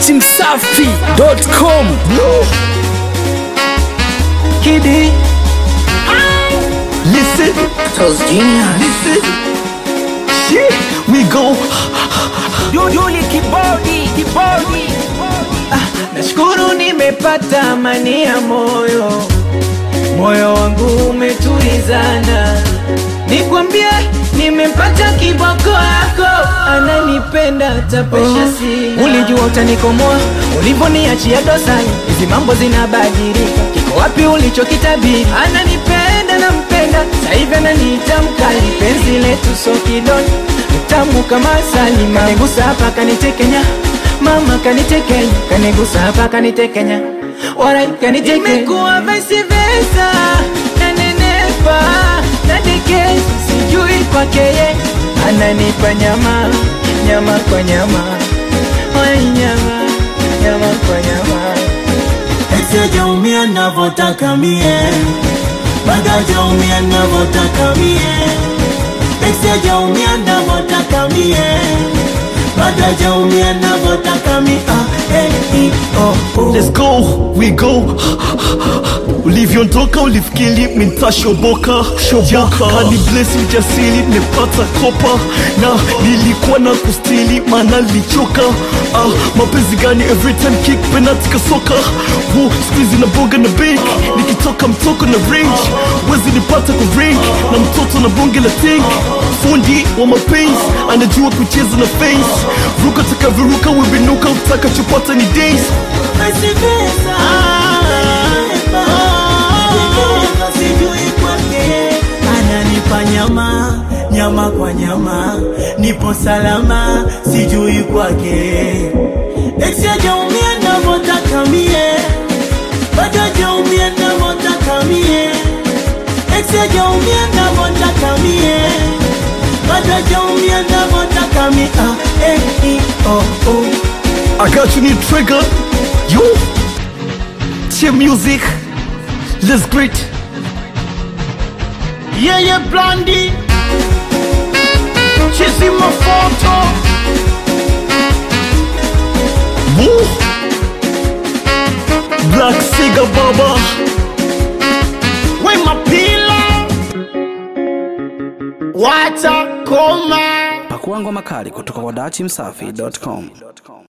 dachimsafi.com. Kiddy, listen, Toast Genius. listen. Shit, we go. Yuli kibodi. Nashukuru nimepata amani ya moyo, moyo wangu umetulizana. Nikwambie nimepata kiboko yako, ananipenda tapesha si. Ulijua utanikomoa, ulivoniachia dosari. Hizi mambo zinabadilika, kiko wapi ulichokitabiri? Ananipenda nampenda, sasa hivi ananiita mkali. Penzi letu so kidoni, tamu kama asali. Kanigusa hapa kanitekenya, mama kanitekenya. Kanigusa hapa kanitekenya, wala kanitekenya. Imekuwa vice versa, nanenepa, nadekeza. Sijui kwake ye, ananipa nyama, nyama kwa nyama. Wai nyama, nyama kwa nyama. Sijaumia navotaka mie, badajaumia navotaka mie. Sijaumia navotaka mie, badajaumia navotaka mie. Let's go, we go. Ulivyoondoka ulifikiri mitashoboka, kani bless ujasiri nimepata kopa, na nilikuwa na kustili maana nilichoka. Mapenzi gani every time kick penalty kasoka. Squeeze na bonga na bank, nikitoka mtoko na range. Wezi nipata kwa rank, na mtoto na bonge la tank. Fundi wa mapenzi, anajua kucheza na face. Ruka takaviruka webinuka, utaka chupata ni days. Vice versa, sijui kwake. Ananipa nyama, nyama kwa nyama. Nipo salama, sijui kwake. Sijaumia navotaka mie, badajaumia navotaka mie. Sijaumia navotaka mie, badajaumia navotaka mie. I got you, need trigger. Yo, cheer music. Let's great. Yeah, Blondie. Chasing my photo. Woo. Black Cigar Baba. Where my pillow? Water coma. Pakua ngoma kali kutoka kwa dachimsafi.com.